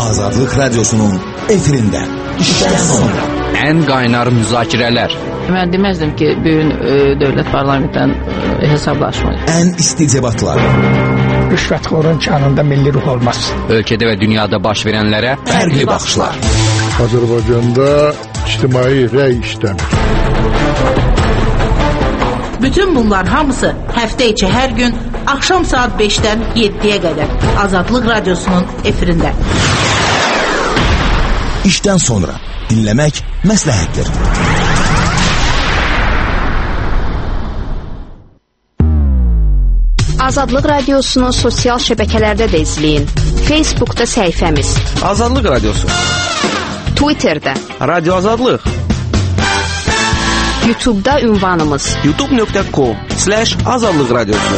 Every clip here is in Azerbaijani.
Azadlık Radyosu'nun efirinde. İşten sonra. En kaynar müzakireler. Ben demezdim ki bugün devlet parlamentten hesaplaşmayın. En isticebatlar. Rüşvetxorun kanında milli ruh olmaz. Ülkede ve dünyada baş verenlere farklı bakışlar. Azərbaycanda ictimai rəy işləmir. Bütün bunlar hamısı hafta içi her gün akşam saat 5'ten 7'ye kadar Azadlık Radyosu'nun efirinde. İşten sonra dinlemek məsləhətdir. Azadlıq Radyosu'nu sosial şəbəkələrdə də izləyin. Facebook'ta səhifəmiz Azadlıq Radyosu, Twitter'da Radyo Azadlıq, YouTube'da ünvanımız youtube.com/Azadlıq Radyosu.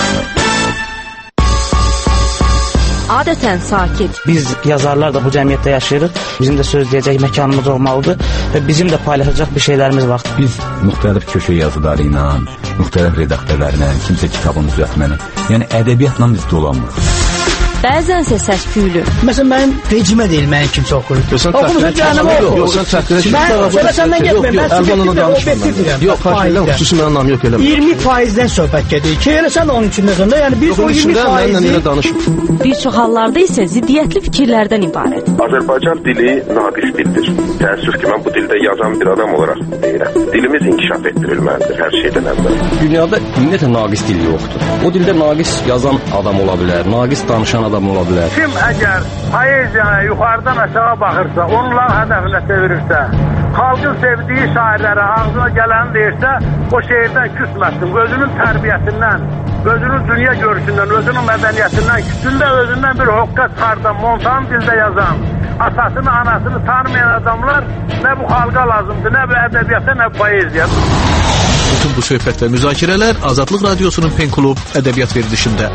Adətən sakit. Biz yazarlar da bu cəmiyyətdə yaşayırıq. Bizim də söz deyəcək məkanımız olmalıdır və bizim də paylaşacaq bir şeylərimiz var. Biz müxtəlif köşə yazıları ilə, müxtəlif redaktörlərlə, kimsə kitabın düzəltməni, yəni ədəbiyyatla biz dolanmırıq. Bəzənsə səs-küylü. Məsələn, mənim vecimə deyil, mənim kimsə oxuyur. Oxumusun canımı oxu. Yox, sən çəkdirək. Mən səndən getməyim, mən subjektivdirəm. Yox, xahiş xüsusi mənim anlamı yox eləmə. 20%-dən söhbət gedir ki, elə sən onun içində sonra, yəni biz o 20%-i... Bir çox hallarda isə ziddiyyətli fikirlərdən ibarət. Azərbaycan dili naqis dildir. Təəssüf ki, mən bu dildə yazan bir adam olaraq deyirəm. Dilimiz inkişaf etdirilməlidir hər şeydən əvvəl. Dünyada ümumiyyətlə naqis dil yoxdur. O dildə naqis yazan adam ola bilər, naqis danışan adam ola bilər. Kim əgər poeziyaya yuxarıdan aşağı baxırsa, onların hədəfinə çevirirsə, xalqın sevdiyi şairlərə ağzına gələni deyirsə, o şeirdən küsməsin, özünün tərbiyəsindən, özünün dünya görüşündən, özünün mədəniyyətindən, küsündə özündən bir hoqqa çıxardan, montan dildə yazan, atasını, anasını tanımayan adamlar nə bu xalqa lazımdır, nə bu ədəbiyyata, nə bu poeziya. Bütün bu söhbət və müzakirələr Azadlıq Radyosu'nun Pen Klub ədəbiyyat verilişində.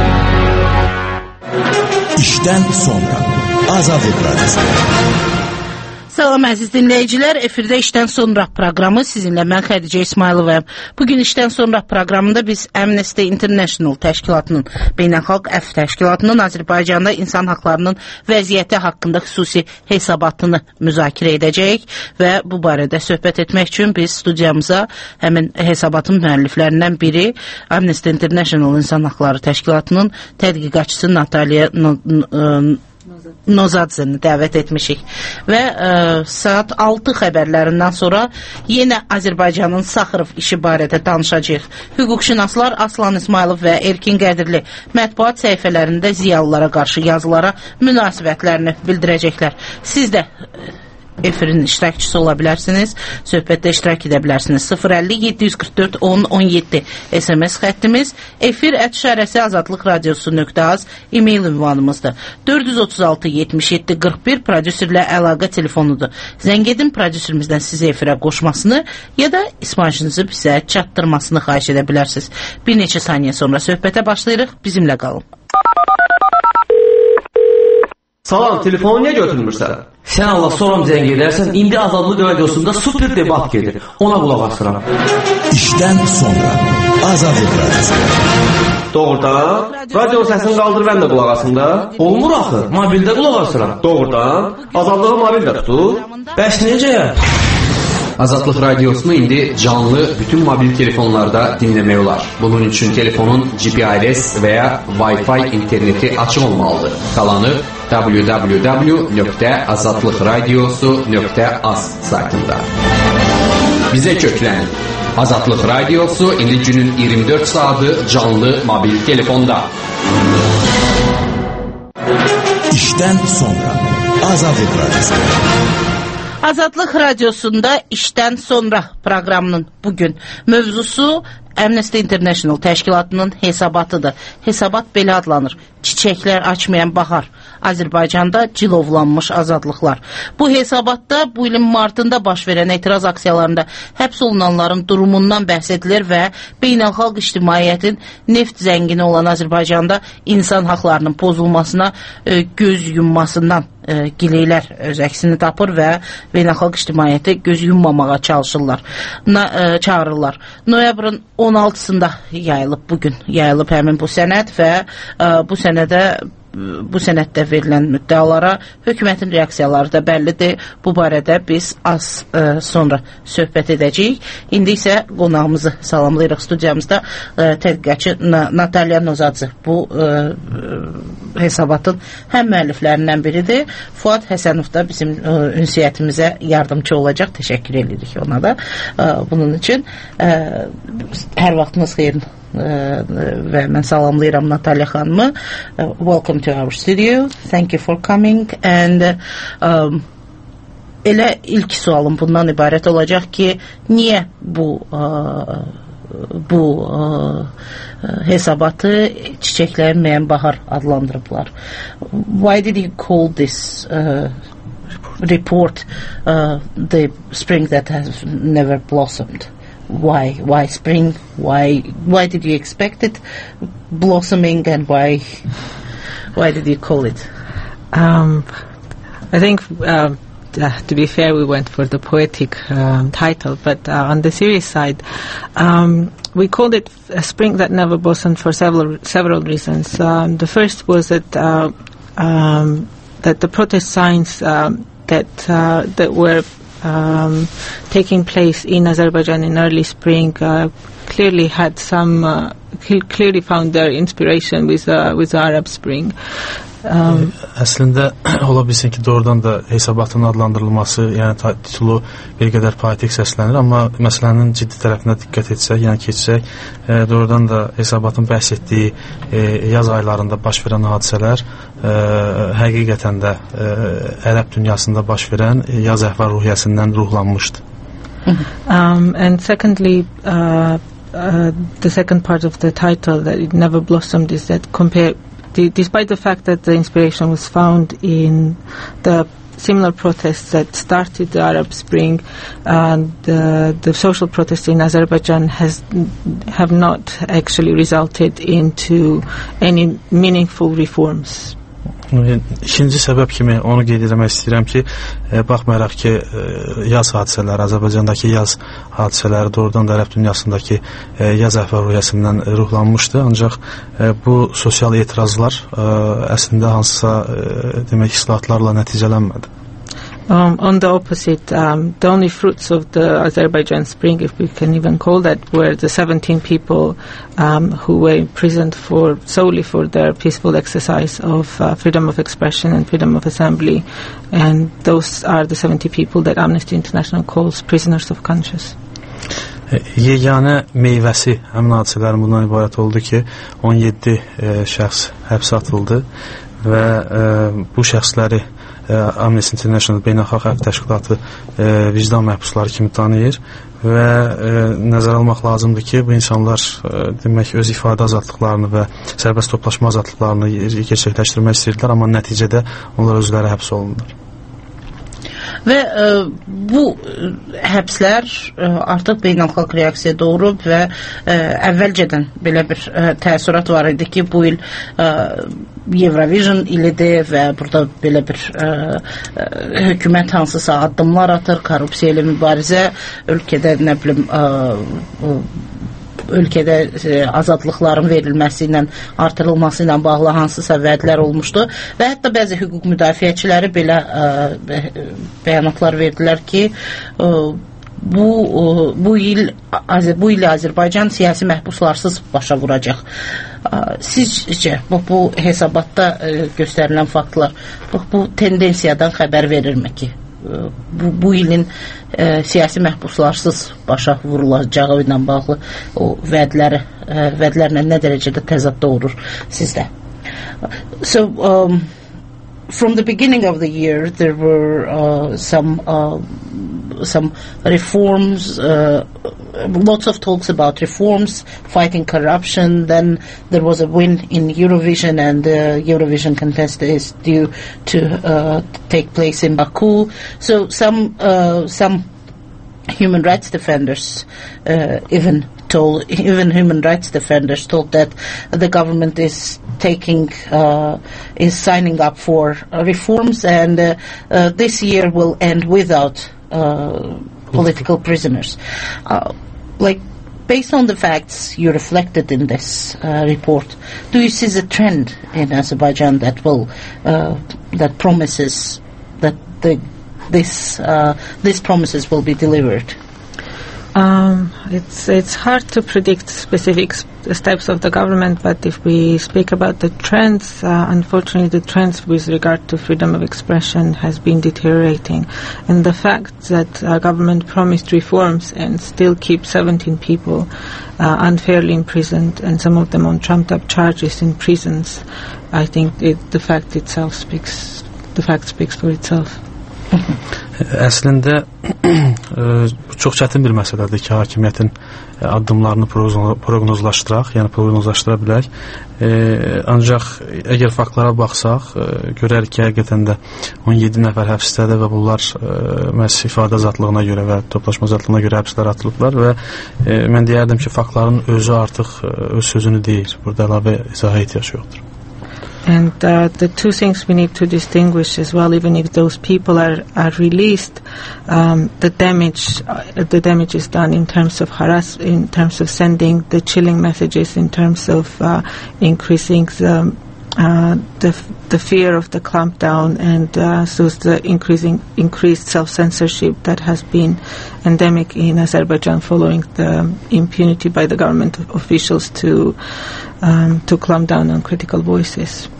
İşten sonra Azadlık Radyosu. Salam əziz dinləyicilər, efirdə işdən sonra proqramı sizinlə mən Xədicə İsmayılovayam. Bugün işdən sonra proqramında biz Amnesty International təşkilatının, beynəlxalq əf təşkilatının Azərbaycanda insan haqlarının vəziyyəti haqqında xüsusi hesabatını müzakirə edəcəyik və bu barədə söhbət etmək üçün biz studiyamıza həmin hesabatın müəlliflərindən biri Amnesty International insan haqları təşkilatının tədqiqatçısı Natalya Nozadzəni dəvət etmişik və saat 6 xəbərlərindən sonra yenə Azərbaycanın Saxırov işi barədə danışacağıq. Hüquqşünaslar Aslan İsmailov və Erkin Qədirli mətbuat səhifələrində ziyalılara qarşı yazılara münasibətlərini bildirəcəklər. Siz də efirin iştirakçısı ola bilərsiniz, söhbətdə iştirak edə bilərsiniz. 050-744-10-17 SMS xəttimiz, efir@azadlıqradiosu.az e-mail ünvanımızdır. 436-77-41 prodüserlə əlaqə telefonudur. Zəng edin, prodüserimizdən sizə efirə qoşmasını ya da ismarışınızı bizə çatdırmasını xahiş edə bilərsiniz. Bir neçə saniyə sonra söhbətə başlayırıq, bizimlə qalın. Salam, telefonu niyə götürmürsən? Sən Allah soram zəng edərsən, indi Azadlıq Radiosunda super debat gedir. Ona qulaq asıram. İşten sonra Azadlık Radyosu. Doğrudan? Radio səsini qaldır, mən də qulaq asım da. Olmur axı, mobildə qulaq asıram. Doğrudan? Azadlığı mobildə tutur. Bəs necə? Azadlıq Radyosunu indi canlı bütün mobil telefonlarda dinləmək olar. Bunun üçün telefonun GPRS və ya Wi-Fi interneti açıq olmalıdır. Qalanı www.azadlıqradiosu.az saytında. Bizə köklənin. Azadlıq Radyosu indi günün 24 saatı canlı mobil telefonda. İşten sonra Azadlık Radyosu. Azadlıq Radyosunda işdən sonra proqramının bugün mövzusu Amnesty International təşkilatının hesabatıdır. Hesabat belə adlanır: Çiçəklər açmayan bahar. Azərbaycanda cilovlanmış azadlıqlar. Bu hesabatda bu ilin martında baş verən etiraz aksiyalarında həbs olunanların durumundan bəhs edilir və beynəlxalq ictimaiyyətin neft zəngini olan Azərbaycanda insan haqlarının pozulmasına göz yummasından gileylər öz əksini tapır və beynəlxalq ictimaiyyəti göz yummamağa çağırırlar. Noyabrın 16-sında yayılıb həmin bu sənəd və bu sənədə bu sənəddə verilən müddəalara hökumətin reaksiyaları da bəllidir. Bu barədə biz az sonra söhbət edəcəyik. İndi isə qonağımızı salamlayırıq studiyamızda. Tədqiqatçı Natalya Nozadze bu hesabatın həm müəlliflərindən biridir. Fuad Həsənov da bizim ünsiyyətimizə yardımcı olacaq. Təşəkkür edirik ona da bunun üçün. Hər vaxtınız xeyir və mən salamlayıram Natalya xanımı. Welcome to our studio. Thank you for coming. And elə ilk sualım bundan ibarət olacaq ki, niyə bu hesabatı çiçəklərin müəyyən bahar adlandırıblar? Why did you call this report the spring that has never blossomed? Why spring? Why did you expect it blossoming, and why did you call it? I think to be fair, we went for the poetic title, but on the serious side, we called it a spring that never blossomed for several reasons. The first was that the protest signs that were taking place in Azerbaijan in early spring clearly found their inspiration with the Arab Spring. Əslində ola bilsin ki, doğrudan da hesabatın adlandırılması, yəni titulu bir qədər poetik səslənir, amma məsələnin ciddi tərəfinə diqqət etsək, yəni keçsək, doğrudan da hesabatın bəhs etdiyi yaz aylarında baş verən hadisələr həqiqətən də ərəb dünyasında baş verən yaz əhval-ruhiyyəsindən ruhlanmışdı. And secondly, the second part of the title, that it never blossomed, is that despite the fact that the inspiration was found in the similar protests that started the Arab Spring, and the social protests in Azerbaijan have not actually resulted into any meaningful reforms. İkinci səbəb kimi onu qeyd etmək istəyirəm ki, baxmayaraq ki, yaz hadisələri, Azərbaycandakı yaz hadisələri doğrudan da ərəb dünyasındakı yaz əhval-ruhiyyəsindən ruhlanmışdı, ancaq bu sosial etirazlar əslində hansısa demək islahatlarla nəticələnmədi. On the opposite, the only fruits of the Azerbaijan Spring, if we can even call that, were the 17 people who were imprisoned solely for their peaceful exercise of freedom of expression and freedom of assembly, and those are the 70 people that Amnesty International calls prisoners of conscience. Yeganə meyvəsi həmin hadisələrin bundan ibarət oldu ki, 17 şəxs həbsə atıldı və bu şəxsləri Amnesty International Beynəlxalq Hüquq Təşkilatı vicdan məhbusları kimi tanıyır və nəzərə almaq lazımdır ki, bu insanlar demək öz ifadə azadlıqlarını və sərbəst toplaşma azadlıqlarını gerçəkləşdirmək istəyirdilər, amma nəticədə onlar özləri həbs olundular. Və bu həbslər artıq beynəlxalq reaksiya doğurub və əvvəlcədən belə bir təəssürat var idi ki, bu il Eurovision ilidir və burada belə bir hökumət hansısa addımlar atır, korrupsiya ilə mübarizə, ölkədə nə bilim ölkədə azadlıqların verilməsi ilə, artırılması ilə bağlı hansısa vədlər olmuşdu və hətta bəzi hüquq müdafiəçiləri belə bəyanatlar verdilər ki, bu il Azərbaycan siyasi məhbuslarsız başa vuracaq. Sizcə bu hesabatda göstərilən faktlar bu tendensiyadan xəbər verirmi ki, bu ilin siyasi məhbuslarsız başa vurulacağı ilə bağlı o vədlərlə nə dərəcədə təzad doğurur sizdə? So, from the beginning of the year, there were some reforms, lots of talks about reforms, fighting corruption. Then there was a win in Eurovision, and the Eurovision contest is due to take place in Baku. So some human rights defenders even human rights defenders told that the government is signing up for reforms, and this year will end without political prisoners. based on the facts you reflected in this report, do you see a trend in Azerbaijan that will that promises that these promises will be delivered? It's hard to predict specific steps of the government, but if we speak about the trends, unfortunately the trends with regard to freedom of expression has been deteriorating. And the fact that our government promised reforms and still keep 17 people unfairly imprisoned, and some of them on trumped-up charges in prisons, I think the fact speaks for itself. Əslində çox çətin bir məsələdir ki, hakimiyyətin addımlarını proqnozlaşdıraq, yəni proqnozlaşdıra bilək. Ancaq əgər faktlara baxsaq, görərik ki, həqiqətən də 17 nəfər həbsdədir və bunlar məhz ifadə azadlığına görə və toplaşma azadlığına görə həbslərə atılıblar və mən deyərdim ki, faktların özü artıq öz sözünü deyir. Burada əlavə izaha ehtiyac yoxdur. And the two things we need to distinguish as well, even if those people are released, the damage is done in terms of in terms of sending the chilling messages, in terms of increasing the fear of the clampdown, and so the increased self-censorship that has been endemic in Azerbaijan following the impunity by the government officials to clamp down on critical voices.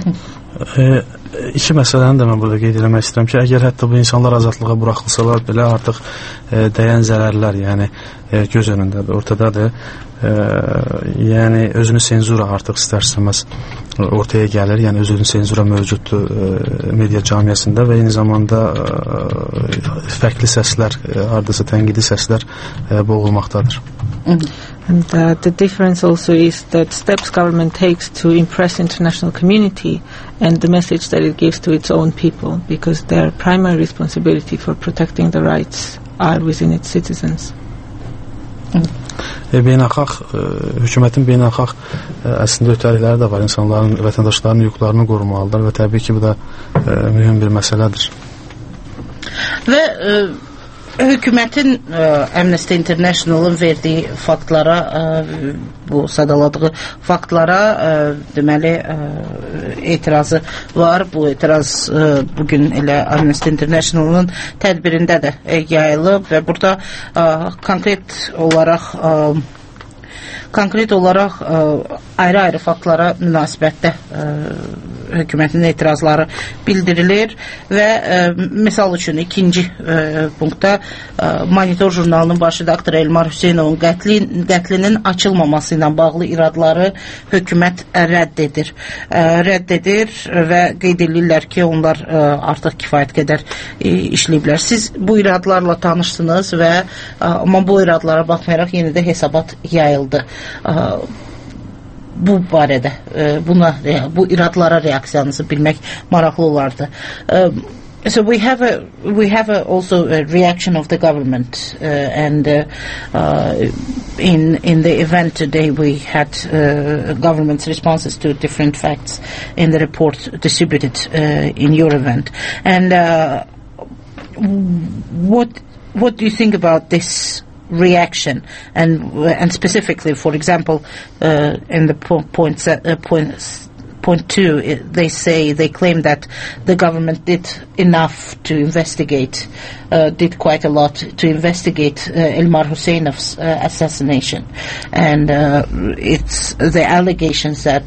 İki məsələni də mən burada qeyd eləmək istəyirəm ki, əgər hətta bu insanlar azadlığa buraxılsalar belə artıq dəyən zərərlər, yəni göz önündədir, ortadadır. Yəni özünü senzura artıq istər-istəməz ortaya gəlir, yəni özünü senzura mövcuddur media camiasında və eyni zamanda fərqli səslər, hardasa tənqidi səslər boğulmaqdadır. And the difference also is that steps government takes to impress international community and the message that it gives to its own people, because their primary responsibility for protecting the rights are within its citizens. Hökumətin beynəlxalq əslində ötəriləri də var. İnsanların, vətəndaşların hüquqlarını qorumalıdır və təbii ki, bu da mühüm bir məsələdir. Və hökumətin Amnesty International'ın verdiyi faktlara, bu sadaladığı faktlara deməli etirazı var. Bu etiraz bugün elə Amnesty International'ın tədbirində də yayılıb və burada konkret olaraq ayrı-ayrı faktlara münasibətdə hökumətin etirazları bildirilir və misal üçün ikinci punktda Monitor jurnalının baş redaktoru Elmar Hüseynovun qətlinin açılmaması ilə bağlı iradları hökumət rədd edir və qeyd edirlər ki, onlar artıq kifayət qədər işləyiblər. Siz bu iradlarla tanışsınız və amma bu iradlara baxmayaraq yenə də hesabat yayıldı. Bu barədə bu iradlara reaksiyanızı bilmək maraqlı olardı. So we have also a reaction of the government and in the event today we had government's responses to different facts in the report distributed in your event. And what do you think about this reaction and specifically, for example, in the point 2, they claim that the government did enough to investigate, did quite a lot to investigate Elmar Huseynov's assassination, and it's the allegations that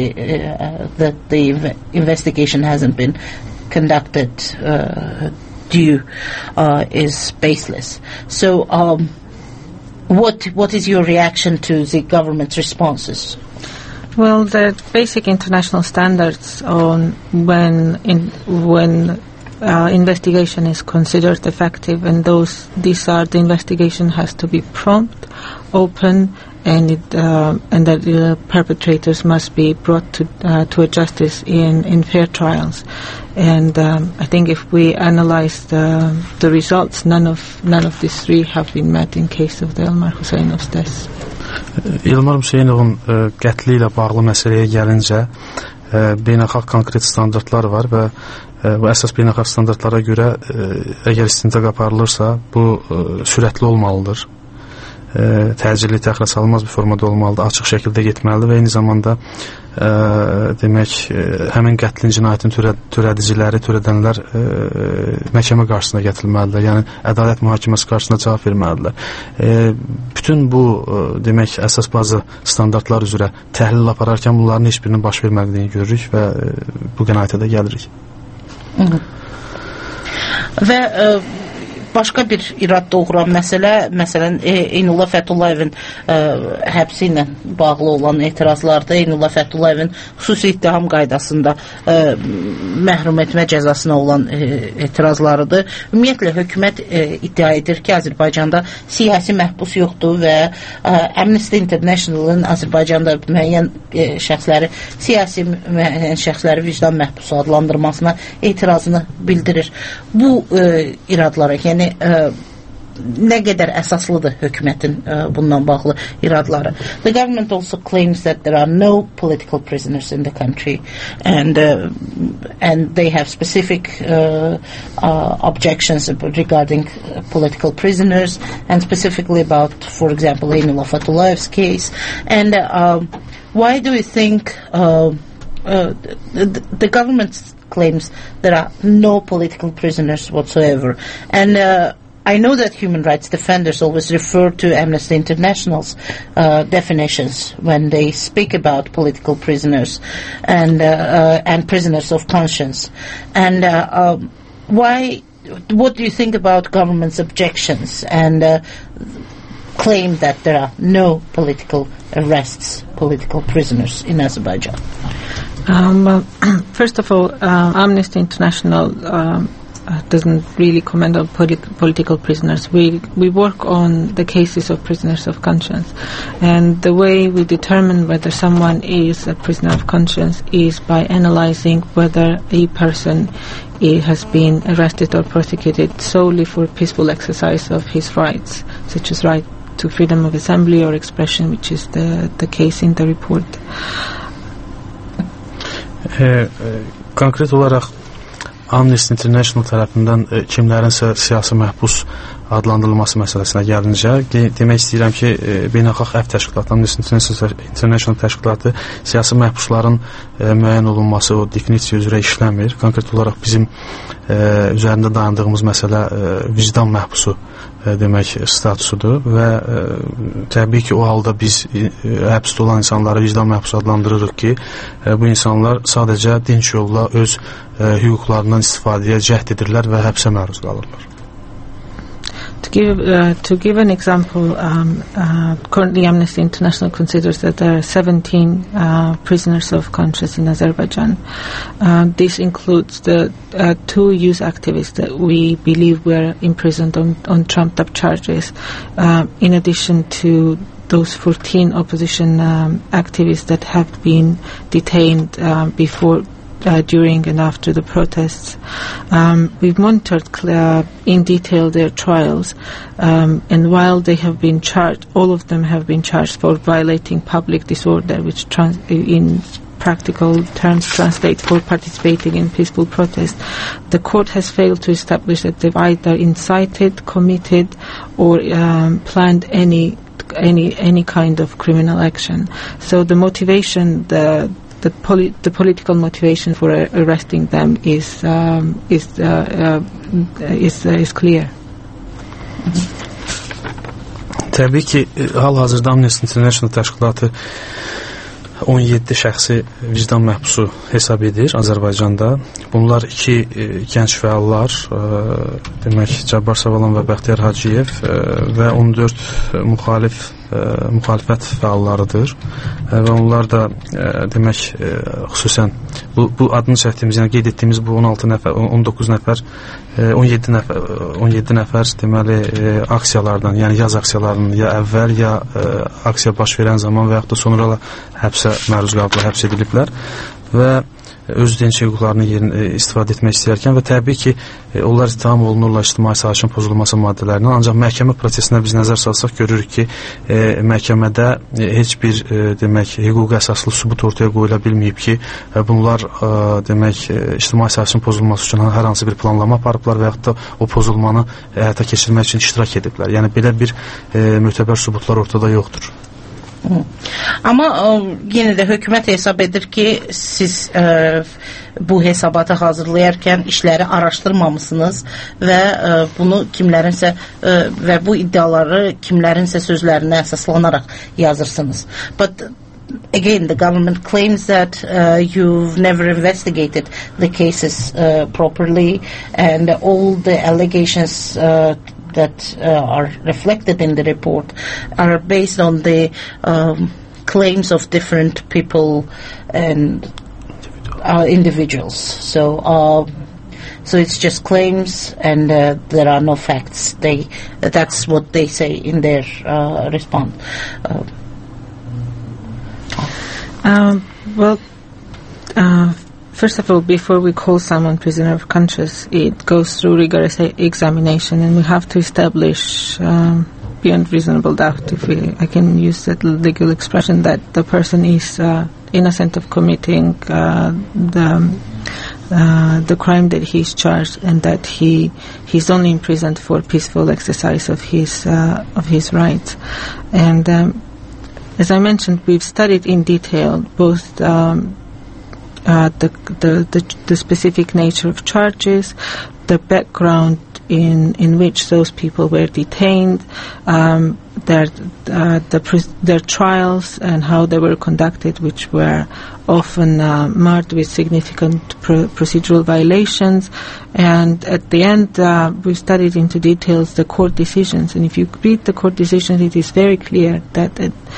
the investigation hasn't been conducted due is baseless. So what is your reaction to the government's responses? Well, there are basic international standards on when investigation is considered effective, and the investigation has to be prompt, open, and that the perpetrators must be brought to a justice in fair trials. And I think if we analyze the results, none of these three have been met in case of the Elmar Huseynov's death. Elmar Hüseynovun qətli ilə bağlı məsələyə gəlincə beynəlxalq konkret standartlar var və bu əsas beynəlxalq standartlara görə əgər istintaq aparılırsa bu sürətli olmalıdır. təcili, təxirəsalınmaz bir formada olmalıdır, açıq şəkildə getməlidir və eyni zamanda demək, həmin qətlin, cinayətin törədiciləri, törədənlər məhkəmə qarşısına gətirilməlidir. Yəni, ədalət mühakiməsi qarşısına cavab verməlidir. Bütün bu, demək, əsas bazı standartlar üzrə təhlil apararkən bunların heç birinin baş vermədiyini görürük və bu qənaətə də gəlirik. Və başqa bir irad doğuran məsələ, məsələn, Eynullah Fətullayevin həbsi ilə bağlı olan etirazlarda Eynullah Fətullayevin xüsusi ittiham qaydasında məhrum etmə cəzasına olan etirazlarıdır. Ümumiyyətlə, hökumət iddia edir ki, Azərbaycanda siyasi məhbus yoxdur və Amnesty International'ın Azərbaycanda müəyyən şəxsləri, siyasi müəyyən şəxsləri vicdan məhbusu adlandırmasına etirazını bildirir. Bu iradlara, yəni nə qədər əsaslıdır hökumətin bundan bağlı iradları. The government also claims that there are no political prisoners in the country and they have specific objections regarding political prisoners and specifically about, for example, Eynullah Fətullayev's case. And why do you think the government claims there are no political prisoners whatsoever? And I know that human rights defenders always refer to Amnesty International's definitions when they speak about political prisoners and prisoners of conscience. And what do you think about government's objections and claim that there are no political arrests, political prisoners in Azerbaijan? First of all, Amnesty International doesn't really comment on political prisoners. We work on the cases of prisoners of conscience, and the way we determine whether someone is a prisoner of conscience is by analyzing whether a person has been arrested or prosecuted solely for peaceful exercise of his rights, such as right to freedom of assembly or expression, which is the case in the report. Konkret olaraq Amnesty International tərəfindən kimlərinsə siyasi məhbus adlandırılması məsələsinə gəlincə, demək istəyirəm ki, beynəlxalq əfv təşkilatı, Amnesty International təşkilatı siyasi məhbusların müəyyən olunması o definisiya üzrə işləmir. Konkret olaraq bizim üzərində dayandığımız məsələ vicdan məhbusu demək statusudur və təbii ki, o halda biz həbsdə olan insanları vicdan məhbusu adlandırırıq ki, bu insanlar sadəcə dinç yolla öz hüquqlarından istifadəyə cəhd edirlər və həbsə məruz qalırlar. To give an example, currently Amnesty International considers that there are 17 prisoners of conscience in Azerbaijan. This includes the 2 youth activists that we believe were imprisoned on trumped-up charges, in addition to those 14 opposition activists that have been detained before, during and after the protests. We've monitored in detail their trials, and while they have been charged, all of them have been charged for violating public disorder, which in practical terms translates for participating in peaceful protest. The court has failed to establish that they've either incited, committed, or planned any kind of criminal action. So the motivation, the political motivation for arresting them is clear. Təbii ki, hal-hazırda Amnesty International təşkilatı 17 şəxsi vicdan məhbusu hesab edir Azərbaycanda. Bunlar 2 gənc fəallar, demək Cabbar Savalan və Bəxtiyar Hacıyev və 14 müxalifət fəallarıdır və onlar da demək xüsusən bu adını çəkdiyimiz, yəni qeyd etdiyimiz bu 16 nəfər, 19 nəfər, 17 nəfər deməli aksiyalardan, yəni yaz aksiyalarının ya əvvəl ya aksiya baş verən zaman və yaxud da sonra həbsə məruz qaldılar, həbs ediliblər və öz dinç hüquqlarını istifadə etmək istəyərkən və təbii ki, onlar ittiham olunurlar ictimai sahişin pozulması maddələrindən, ancaq məhkəmə prosesinə biz nəzər salsaq görürük ki, məhkəmədə heç bir demək hüquqi əsaslı sübut ortaya qoyula bilməyib ki, bunlar demək ictimai sahişin pozulması üçün hər hansı bir planlama aparıblar və yaxud da o pozulmanı həyata keçirmək üçün iştirak ediblər. Yəni belə bir mötəbər sübutlar ortada yoxdur. Amma yenə də hökumət hesab edir ki, siz bu hesabatı hazırlayarkən işləri araşdırmamısınız və bunu kimlərinsə və bu iddiaları kimlərinsə sözlərinə əsaslanaraq yazırsınız. But again, the government claims that you've never investigated the cases properly, and all the allegations that are reflected in the report are based on the claims of different people and individuals. So it's just claims, and there are no facts. That's what they say in their response. First of all, before we call someone prisoner of conscience, it goes through rigorous examination, and we have to establish beyond reasonable doubt, if I can use that legal expression, that the person is innocent of committing the crime that he is charged, and that he's only imprisoned for peaceful exercise of his rights. And as I mentioned, we've studied in detail both the specific nature of charges, the background in which those people were detained, their trials and how they were conducted, which were often marred with significant procedural violations. And at the end, we studied into details the court decisions. And if you read the court decisions, it is very clear that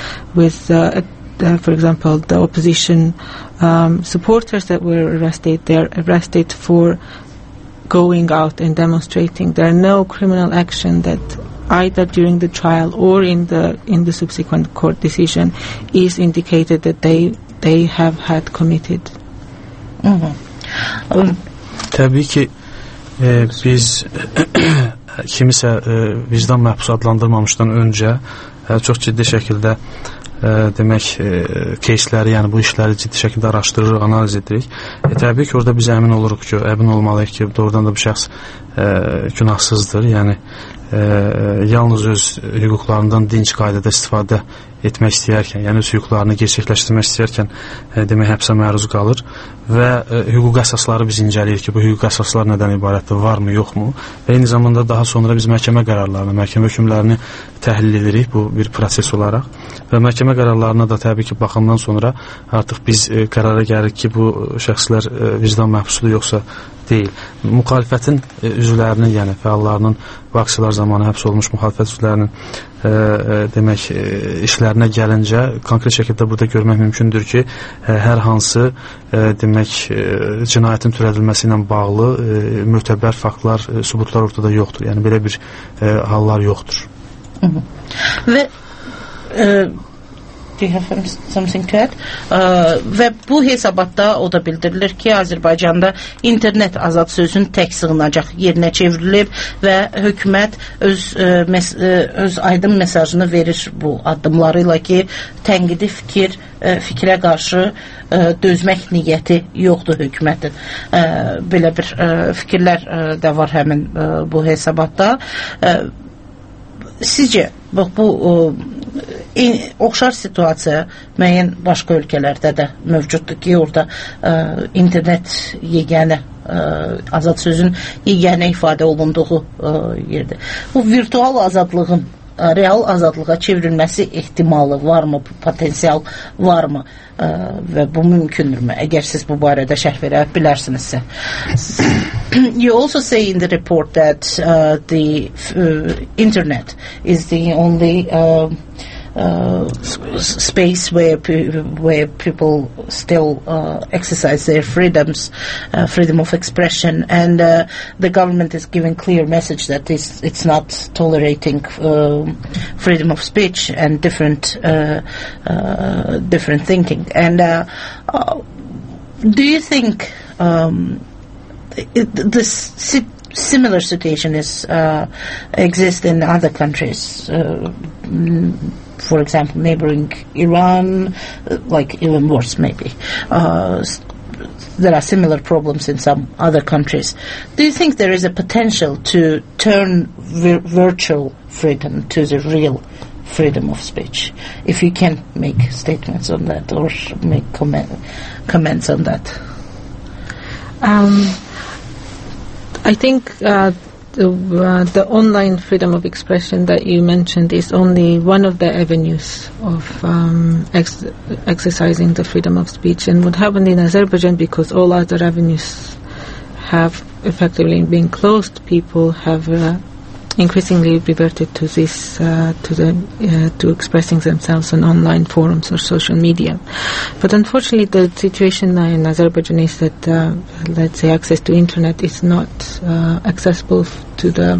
for example, the opposition supporters that were arrested, they're arrested for going out and demonstrating. There are no criminal action that either during the trial or in the subsequent court decision is indicated that they have had committed. Təbii ki, biz kimisə vicdan məhbusu adlandırmamışdan öncə çox ciddi şəkildə demək кейsləri, yəni bu işləri ciddi şəkildə araşdırırıq, analiz edirik. Təbii ki, orada biz əmin oluruq ki, əmin olmalıyıq ki, doğrudan da bu şəxs günahsızdır. Yəni yalnız öz hüquqlarından dinç qaydada istifadə etmək istəyərkən, yəni öz hüquqlarını gerçəkləşdirmək istəyərkən demək həbsə məruz qalır və hüquq əsasları biz incəliyirik ki, bu hüquq əsaslar nədən ibarətdir, varmı, yoxmu? Və eyni zamanda daha sonra biz məhkəmə qərarlarını, məhkəmə hökmlərini təhlil edirik bu bir proses olaraq və məhkəmə qərarlarına da təbii ki, baxımdan sonra artıq biz qərara gəlirik ki, bu şəxslər vicdan məhbusudur yoxsa deyil. Müxalifətin üzvlərinin, yəni fəallarının bu aksiyalar zamanı həbs olmuş müxalifət üzvlərinin demək işlərinə gəlincə konkret şəkildə burada görmək mümkündür ki, hər hansı demək cinayətin törədilməsi ilə bağlı mötəbər faktlar, sübutlar ortada yoxdur. Yəni belə bir hallar yoxdur. Və do you have something to add? Və bu hesabatda o da bildirilir ki, Azərbaycanda internet azad sözün tək sığınacaq yerinə çevrilib və hökumət öz aydın mesajını verir bu addımlarıyla ki, tənqidi fikrə qarşı dözmək niyyəti yoxdur hökumətin. Belə bir fikirlər də var həmin bu hesabatda. Sizcə, bu oxşar situasiya müəyyən başqa ölkələrdə də mövcuddur ki, orada internet yeganə azad sözün yeganə ifadə olunduğu yerdir. Bu virtual azadlığın real azadlığa çevrilməsi ehtimalı varmı, potensial varmı və bu mümkündürmü? Əgər siz bu barədə şərh verə bilərsinizsə. You also say in the report that the internet is the only space where people still exercise their freedoms, freedom of expression, and the government is giving clear message that it's not tolerating freedom of speech and different thinking. And Do you think this similar situation exists in other countries? For example, neighboring Iran, like even worse maybe. There are similar problems in some other countries. Do you think there is a potential to turn virtual freedom to the real freedom of speech? If you can make statements on that or make comments on that. I think the online freedom of expression that you mentioned is only one of the avenues of exercising the freedom of speech. And what happened in Azerbaijan, because all other avenues have effectively been closed, people have increasingly reverted to this, to expressing themselves on online forums or social media. But unfortunately, the situation now in Azerbaijan is that, let's say, access to internet is not accessible to the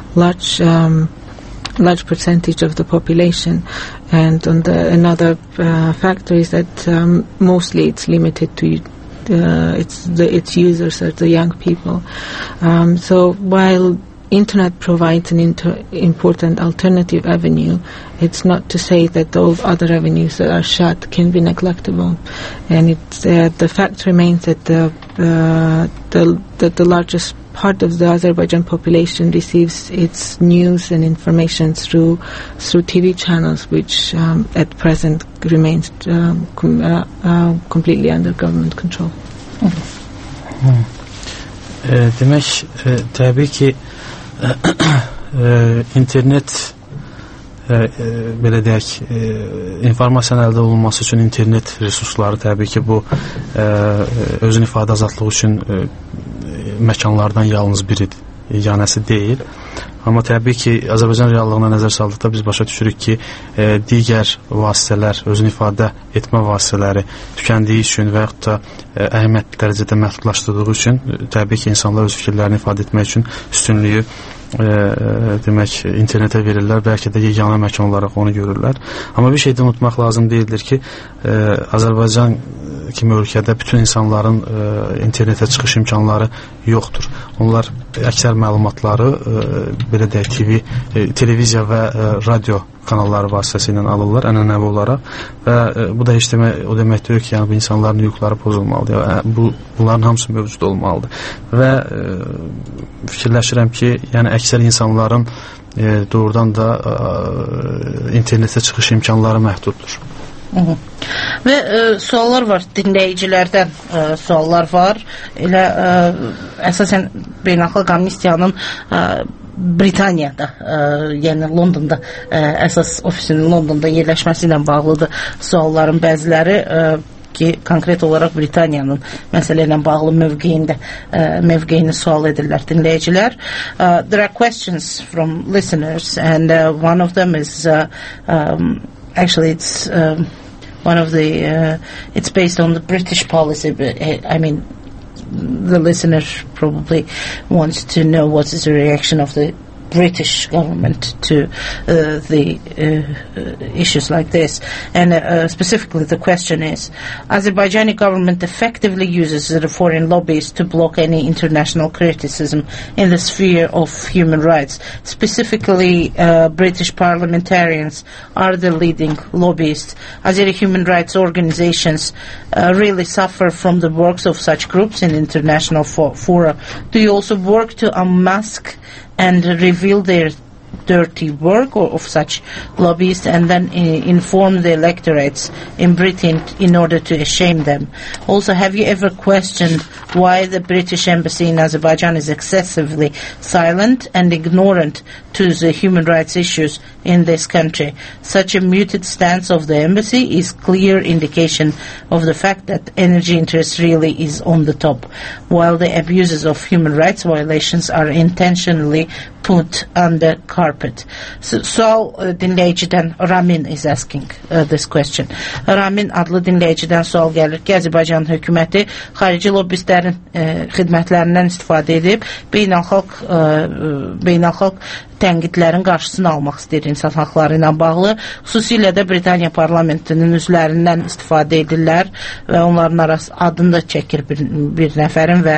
large percentage of the population. And another factor is that mostly it's limited to its users are the young people. So while Internet provides an important alternative avenue, it's not to say that all other avenues that are shut can be neglectable. And it's, the fact remains that the largest part of the Azerbaijan population receives its news and information through TV channels, which at present remains completely under government control. Demek tabii ki internet belə deyək, informasiyanın əldə olunması üçün internet resursları təbii ki bu özün ifadə azadlığı üçün məkanlardan yalnız biri yanəsi deyil. Amma təbii ki, Azərbaycan reallığına nəzər saldıqda biz başa düşürük ki, digər vasitələr, özün ifadə etmə vasitələri tükəndiyi üçün və yaxud da əhəmiyyətli dərəcədə məhdudlaşdırdığı üçün təbii ki, insanlar öz fikirlərini ifadə etmək üçün üstünlüyü demək internetə verirlər, bəlkə də yeganə məkan olaraq onu görürlər. Amma bir şey də unutmaq lazım deyildir ki, Azərbaycan kimi ölkədə bütün insanların internetə çıxış imkanları yoxdur. Onlar əksər məlumatları belə deyək televiziya və radio kanalları vasitəsilə alırlar ənənəvi olaraq və bu da heç o demək deyil ki, yəni bu insanların hüquqları pozulmalıdır. Bunların hamısı mövcud olmalıdır. Və fikirləşirəm ki, yəni əksər insanların doğrudan da internetə çıxış imkanları məhduddur. Ve suallar var, dinleyicilerden suallar var. Elə əsasən Beynəlxalq Amnistiyanın Britaniyada, yəni Londonda əsas ofisinin Londonda yerləşməsi ilə bağlıdır sualların bəziləri ki, konkret olarak Britaniyanın məsələlə bağlı mövqeyini sual edirlər dinləyicilər. There are questions from listeners and one of them is actually it's one of the it's based on the British policy, but I mean the listener probably wants to know what is the reaction of the British government to the issues like this. And specifically the question is, Azerbaijani government effectively uses the foreign lobbies to block any international criticism in the sphere of human rights. Specifically, British parliamentarians are the leading lobbyists. Azeri human rights organizations really suffer from the works of such groups in international fora. Do you also work to unmask and reveal their dirty work of such lobbyists and then inform the electorates in Britain in order to shame them? Also, have you ever questioned why the British embassy in Azerbaijan is excessively silent and ignorant to the human rights issues in this country? Such a muted stance of the embassy is clear indication of the fact that energy interest really is on the top, while the abuses of human rights violations are intentionally put under carpet. interpret. Sual dinləyicidən Ramin is asking this question. Ramin adlı dinləyicidən sual gəlir ki, Azərbaycan hökuməti xarici lobbistlərin xidmətlərindən istifadə edib beynəlxalq tənqidlərin qarşısını almaq istəyir insan haqları ilə bağlı. Xüsusilə də Britaniya parlamentinin üzvlərindən istifadə edirlər və onların adını da çəkir bir nəfərin və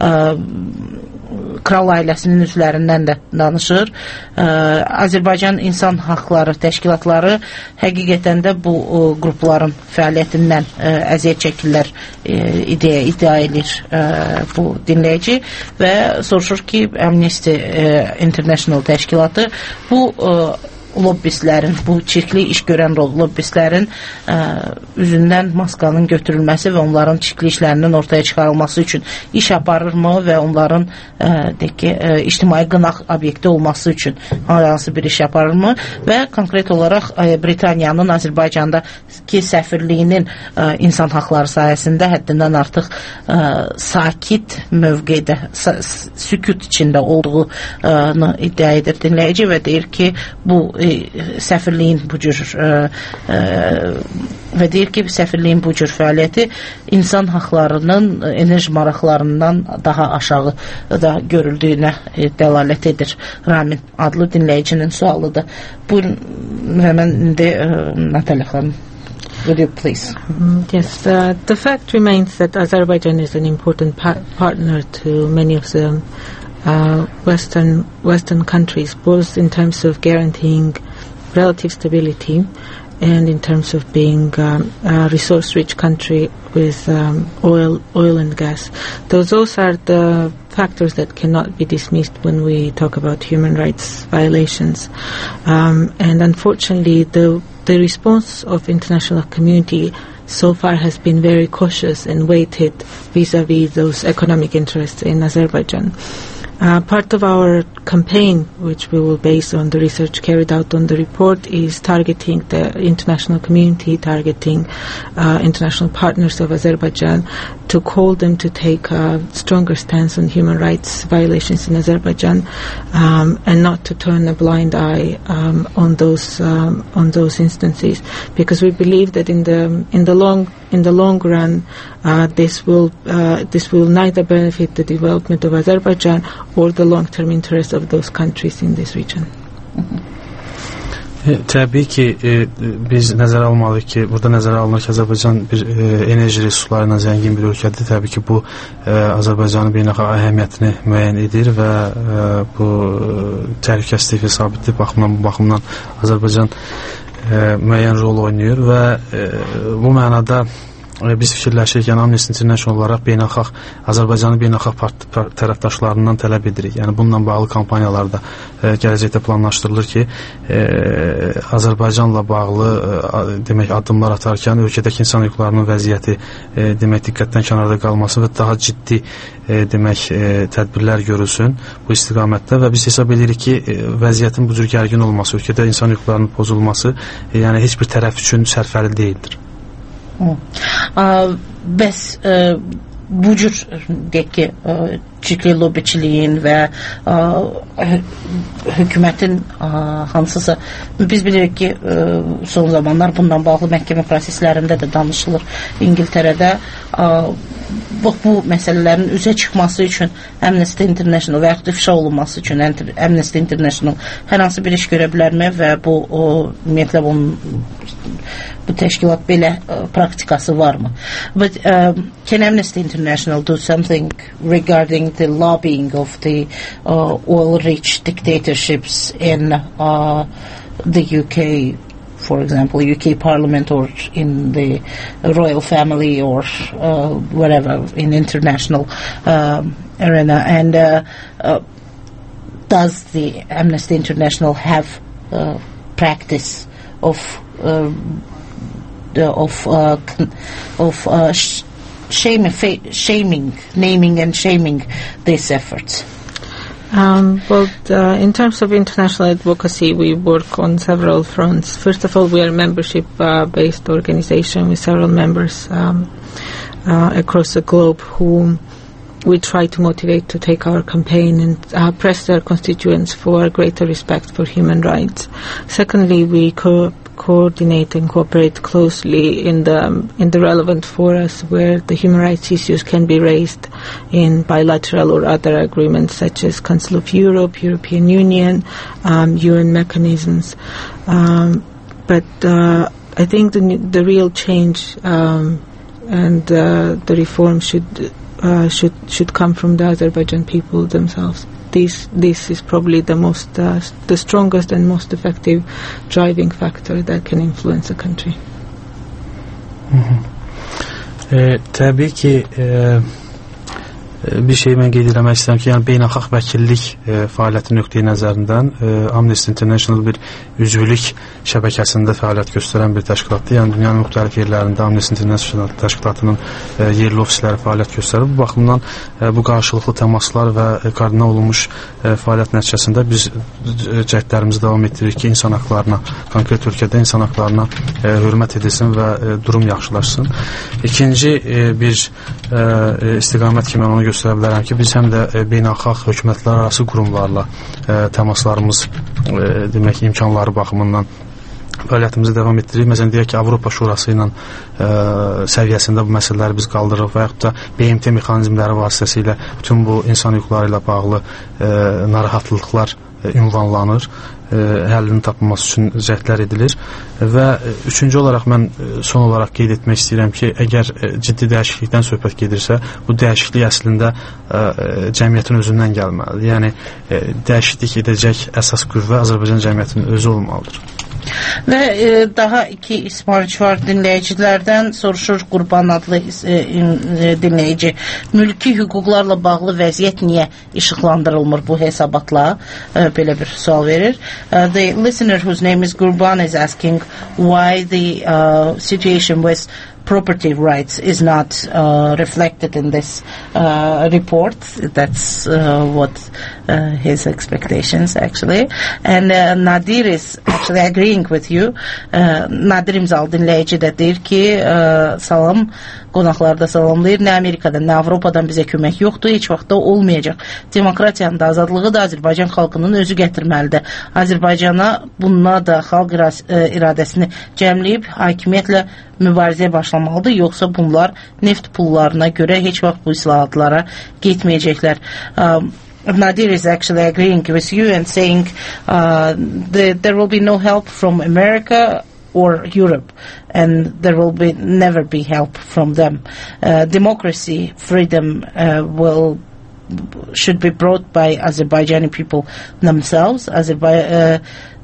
kral ailəsinin üzvlərindən də danışır. Azərbaycan İnsan Haqları Təşkilatları həqiqətən də bu qrupların fəaliyyətindən əziyyət çəkirlər iddia edir bu dinləyici və soruşur ki, Amnesty International təşkilatı bu lobbistlərin, bu çirkli iş görən lobbistlərin üzündən maskanın götürülməsi və onların çirkli işlərinin ortaya çıxarılması üçün iş aparırmı və onların ictimai qınaq obyekti olması üçün hansı bir iş aparırmı və konkret olaraq Britaniyanın Azərbaycandakı səfirliyinin insan haqları sayəsində həddindən artıq sakit mövqedə, sükut içində olduğunu iddia edir dinləyici və deyir ki, bu səfirliyin bu cür və deyir ki, səfirliyin bu cür fəaliyyəti insan haqlarının enerji maraqlarından daha aşağı da görüldüyünə dəlalət edir. Ramin adlı dinləyicinin sualıdır. Buyurun, həmən indi Natalya xanım. Would you please? Yes, the fact remains that Azerbaijan is an important partner to many of the Western countries, both in terms of guaranteeing relative stability and in terms of being a resource-rich country with oil and gas. Those are the factors that cannot be dismissed when we talk about human rights violations. And unfortunately, the response of international community so far has been very cautious and weighted vis-à-vis those economic interests in Azerbaijan. Part of our campaign, which we will base on the research carried out on the report, is targeting the international community, targeting international partners of Azerbaijan, to call them to take a stronger stance on human rights violations in Azerbaijan, and not to turn a blind eye on those instances, because we believe that in the long run, this will neither benefit the development of Azerbaijan or the long-term interests of those countries in this region. Təbii ki, biz nəzərə almalıyıq ki, burada nəzərə alınır ki, Azərbaycan bir enerji resurslarına zəngin bir ölkədir. Təbii ki, bu Azərbaycanın beynəlxalq əhəmiyyətini müəyyən edir və bu təhlükəsizlik və sabitlik baxımından Azərbaycan müəyyən rol oynayır və bu mənada biz fikirləşirik, yəni Amnesty International olaraq Azərbaycanın beynəlxalq tərəfdaşlarından tələb edirik. Yəni bununla bağlı kampaniyalarda gələcəkdə planlaşdırılır ki, Azərbaycanla bağlı demək addımlar atarkən ölkədəki insan hüquqlarının vəziyyəti demək diqqətdən kənarda qalması və daha ciddi demək tədbirlər görülsün bu istiqamətdə və biz hesab edirik ki, vəziyyətin bu cür gərgin olması, ölkədə insan hüquqlarının pozulması yəni heç bir tərəf üçün sərfəli deyildir. Bəs bu cür deyək ki, çirkli lobbiçiliyin və hökumətin hansısa, biz bilirik ki, son zamanlar bundan bağlı məhkəmə proseslərində də danışılır İngiltərədə. Bu məsələlərin üzə çıxması üçün Amnesty International və yaxud ifşa olunması üçün Amnesty International hər hansı bir iş görə bilərmi və bu ümumiyyətlə bu təşkilat belə praktikası varmı? But can Amnesty International do something regarding the lobbying of the oil-rich dictatorships in the UK, for example, UK Parliament, or in the royal family, or whatever, in international arena? And does the Amnesty International have practice of shaming, naming and shaming these efforts? In terms of international advocacy, we work on several fronts. First of all, we are a membership-based organization with several members across the globe who we try to motivate to take our campaign and press their constituents for greater respect for human rights. Secondly, we coordinate and cooperate closely in the relevant forums where the human rights issues can be raised in bilateral or other agreements such as Council of Europe, European Union, UN mechanisms. But I think the real change and the reform should come from the Azerbaijan people themselves. This is probably the strongest and most effective driving factor that can influence a country. Təbii ki, bir şey mən qeyd eləmək istəyirəm ki, yəni beynəlxalq vəkillik fəaliyyəti nöqteyi nəzərindən Amnesty International bir üzvlük şəbəkəsində fəaliyyət göstərən bir təşkilatdır. Yəni dünyanın müxtəlif yerlərində Amnesty International təşkilatının yerli ofisləri fəaliyyət göstərir. Bu baxımdan bu qarşılıqlı təmaslar və koordinə olunmuş fəaliyyət nəticəsində biz cəhdlərimizi davam etdiririk ki, insan haqlarına, konkret ölkədə insan haqlarına hörmət edilsin və durum yaxşılaşsın. İkinci bir istiqamət ki, mən onu göstərə bilərəm ki, biz həm də beynəlxalq hökumətlər arası qurumlarla təmaslarımız demək imkanları baxımından fəaliyyətimizi davam etdiririk. Məsələn, deyək ki, Avropa Şurası ilə səviyyəsində bu məsələləri biz qaldırırıq və yaxud da BMT mexanizmləri vasitəsilə bütün bu insan hüquqları ilə bağlı narahatlıqlar ünvanlanır, həllinin tapılması üçün cəhdlər edilir və üçüncü olaraq mən son olaraq qeyd etmək istəyirəm ki, əgər ciddi dəyişiklikdən söhbət gedirsə, bu dəyişiklik əslində cəmiyyətin özündən gəlməlidir. Yəni dəyişiklik edəcək əsas qüvvə Azərbaycan cəmiyyətinin özü olmalıdır. Və daha iki ismarıç var dinləyicilərdən. Soruşur Qurban adlı dinləyici, mülki hüquqlarla bağlı vəziyyət niyə işıqlandırılmır bu hesabatla? Belə bir sual verir. The listener whose name is Qurban is asking why the situation with property rights is not reflected in this report. That's what his expectations actually. And Nadir is actually agreeing with you. Nadir imzalı dinləyici də deyir ki, salam, qonaqlarda salamlayır. Nə Amerikadan, nə Avropadan bizə kömək yoxdur, heç vaxtda olmayacaq. Demokratiyanın da azadlığı da Azərbaycan xalqının özü gətirməlidir. Azərbaycana bununla da xalq iradəsini cəmləyib hakimiyyətlə mübarizəyə başlamalıdır, yoxsa bunlar neft pullarına görə heç vaxt bu islahatlara getməyəcəklər. Nadir is actually agreeing with you and saying there will be no help from America or Europe, and there will never be help from them. Democracy, freedom should be brought by Azerbaijani people themselves. The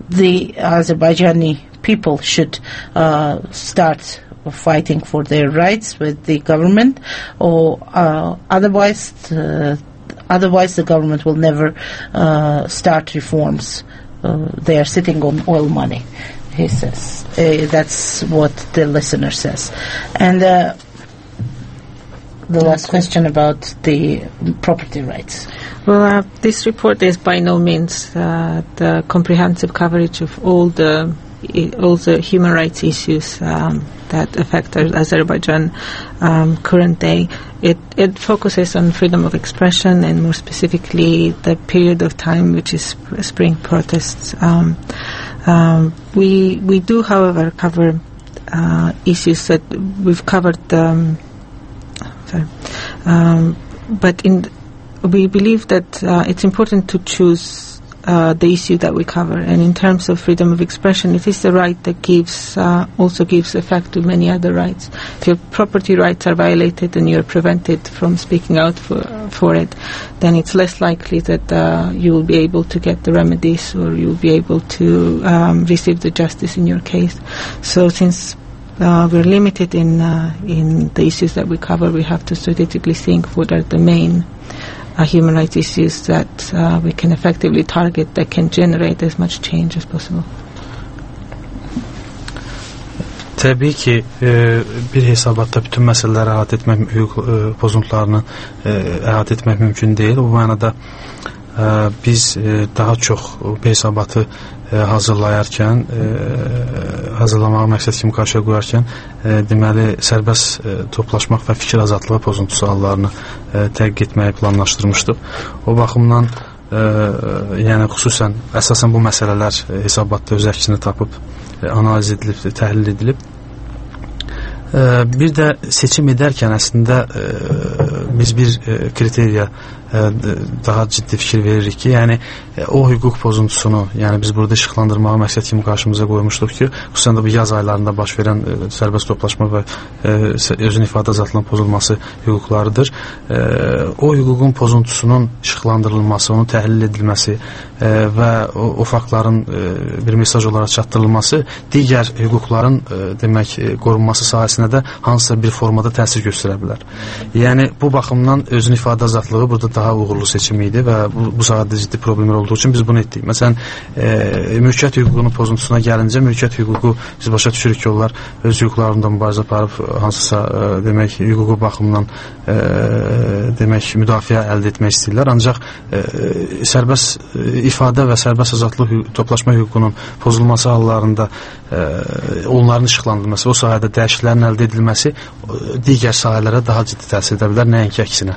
Azerbaijani people should start fighting for their rights with the government, or otherwise the government will never start reforms. They are sitting on oil money, he says. That's what the listener says. And the last question about the property rights. Well, this report is by no means the comprehensive coverage of all the human rights issues that affect Azerbaijan current day. It focuses on freedom of expression and more specifically the period of time which is spring protests. We do, however, cover issues that we've covered. But we believe that it's important to choose the issue that we cover, and in terms of freedom of expression, it is the right that also gives effect to many other rights. If your property rights are violated and you're prevented from speaking out for it, then it's less likely that you will be able to get the remedies, or you'll be able to receive the justice in your case. So since we're limited in the issues that we cover, we have to strategically think what are the main human rights issues that we can effectively target that can generate as much change as possible. Təbii ki, bir hesabatda bütün məsələləri əhatə etmək, hüquq pozuntularını əhatə etmək mümkün deyil. Bu mənada biz daha çox bu hesabatı hazırlayarkən, hazırlamağa məqsəd kimi qarşıya qoyarkən deməli sərbəst toplaşmaq və fikir azadlığı pozuntusu hallarını tədqiq etməyi planlaşdırmışdıq. O baxımdan yəni xüsusən əsasən bu məsələlər hesabatda öz əksini tapıb analiz edilib, təhlil edilib. Bir də seçim edərkən əslində biz bir kriteriya daha ciddi fikir veririk ki, yəni o hüquq pozuntusunu, yəni biz burada işıqlandırmağı məqsəd kimi qarşımıza qoymuşduq ki, xüsusən də bu yaz aylarında baş verən sərbəst toplaşma və özün ifadə azadlığının pozulması hüquqlarıdır. O hüququn pozuntusunun işıqlandırılması, onun təhlil edilməsi və o faktların bir mesaj olaraq çatdırılması digər hüquqların demək qorunması sahəsinə də hansısa bir formada təsir göstərə bilər. Yəni bu baxımdan özün ifadə azadlığı burada daha uğurlu seçim idi və bu sahədə ciddi problemlər olduğu üçün biz bunu etdik. Məsələn, mülkiyyət hüququnun pozuntusuna gəlincə, mülkiyyət hüququ biz başa düşürük ki, onlar öz hüquqlarında mübarizə aparıb hansısa demək hüququ baxımından demək müdafiə əldə etmək istəyirlər. Ancaq sərbəst ifadə və sərbəst azadlıq toplaşma hüququnun pozulması hallarında onların işıqlandırılması, o sahədə dəyişikliklərin əldə edilməsi digər sahələrə daha ciddi təsir edə bilər, nəinki əksinə.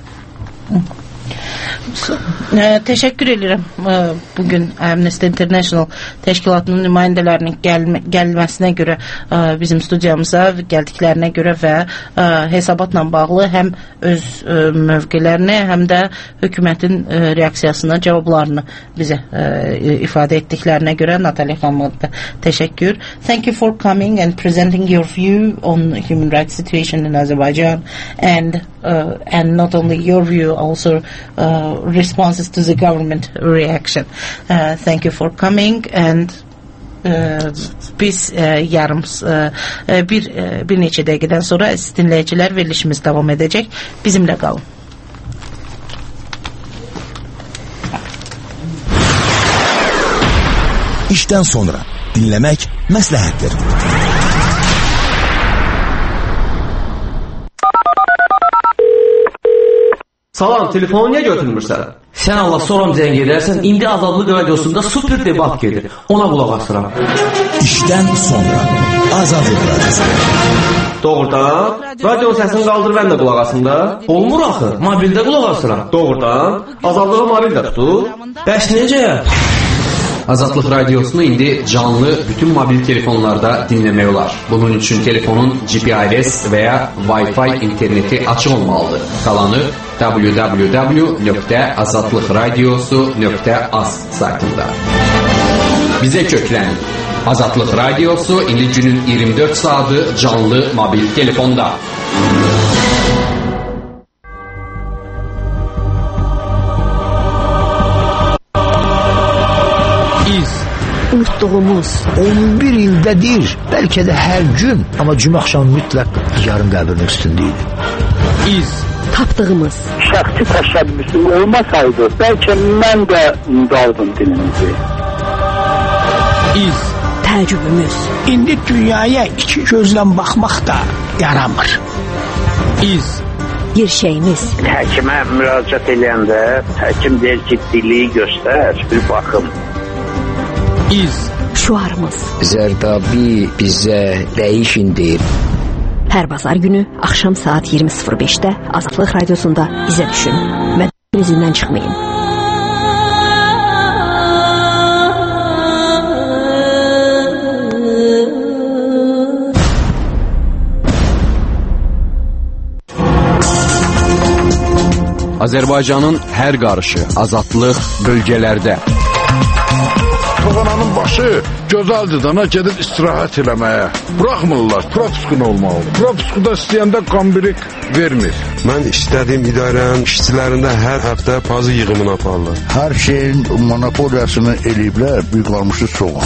Teşekkür ederim. Bugün Amnesty International təşkilatının nümayəndələrinin gəlməsinə görə bizim studiyamıza gəldiklərinə görə və hesabatla bağlı həm öz mövqelərini, həm də hökumətin reaksiyasına, cavablarını bizə ifadə etdiklərinə görə Natalya xanıma da təşəkkür. Thank you for coming and presenting your view on human rights situation in Azerbaijan and not only your view, also responses to the government reaction. Thank you for coming and biz yarım bir neçə dəqiqədən sonra siz dinləyicilər verilişimiz davam edəcək. Bizimlə qalın. İşten sonra dinlemek məsləhətdir. Salam, telefonu niyə götürmürsən? Sən Allah soram zəng edərsən, indi Azadlıq Radiosunda super debat gedir. Ona qulaq asıram. İşten sonra Azadlıq Radiosu. Doğrudan? Radio səsini qaldır, mən də qulaq asım da. Olmur axı, mobildə qulaq asıram. Doğrudan? Azadlığı mobildə tutur. Bəs necə? Azadlıq Radiosunu indi canlı bütün mobil telefonlarda dinləmək olar. Bunun üçün telefonun GPRS və ya Wi-Fi interneti açıq olmalıdır. Qalanı www.azadlıqradiosu.az saytında. Bizə köklənin. Azadlıq Radiosu indi günün 24 saatı canlı mobil telefonda. Unutduğumuz 11 ildedir, belki de her gün, ama cuma akşamı mütləq yarın qəbrinin üstündeydi. İz tapdığımız şəxsi təşəbbüsüm olmasaydı, belki mən də daldım dilimizi. İz təcrübümüz. İndi dünyaya iki gözlə baxmaq da yaramır. İz Gerçəyimiz. Həkimə müraciət edəndə həkim deyir ki, dili göstər, bir baxım. İz şuarımız. Zərdabi bizə dəyişin deyir. Hər bazar günü axşam saat 20:05-də Azadlıq Radiosunda izə düşün. Mədəniyyətinizdən çıxmayın. Azərbaycanın hər qarışı, azadlıq bölgələrdə. Toğananın başı gözəldir dana gedib istirahət eləməyə. Buraxmırlar, propiskun olmalıdır. Propiskuda istəyəndə qambirik vermir. Mən istədiyim idarənin işçilərində hər həftə pazı yığımını aparırlar. Hər şeyin monopoliyasını eləyiblər, büyüklarmışı soğan.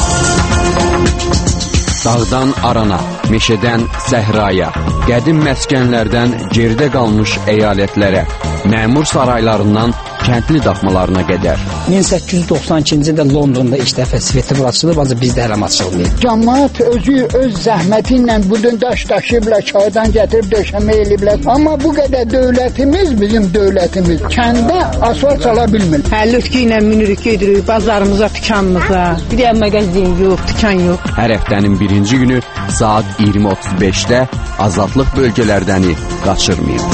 Dağdan arana, meşədən səhraya, qədim məskənlərdən geridə qalmış əyalətlərə, məmur saraylarından kəndli daxmalarına qədər. 1892-ci ildə Londonda ilk dəfə svetofor açılıb, ancaq bizdə hələ açılmayıb. Cəmaət özü öz zəhməti ilə budun daş daşıyıblar, çaydan gətirib döşəmə eləyiblər. Amma bu qədər dövlətimiz, bizim dövlətimiz kəndə asfalt çala bilmir. Həllütkü ilə minirik, gedirik bazarımıza, dükanımıza. Bir də mağazin yox, dükan yox. Hər həftənin birinci günü saat 20:35-də azadlıq bölgələrdəni qaçırmayın.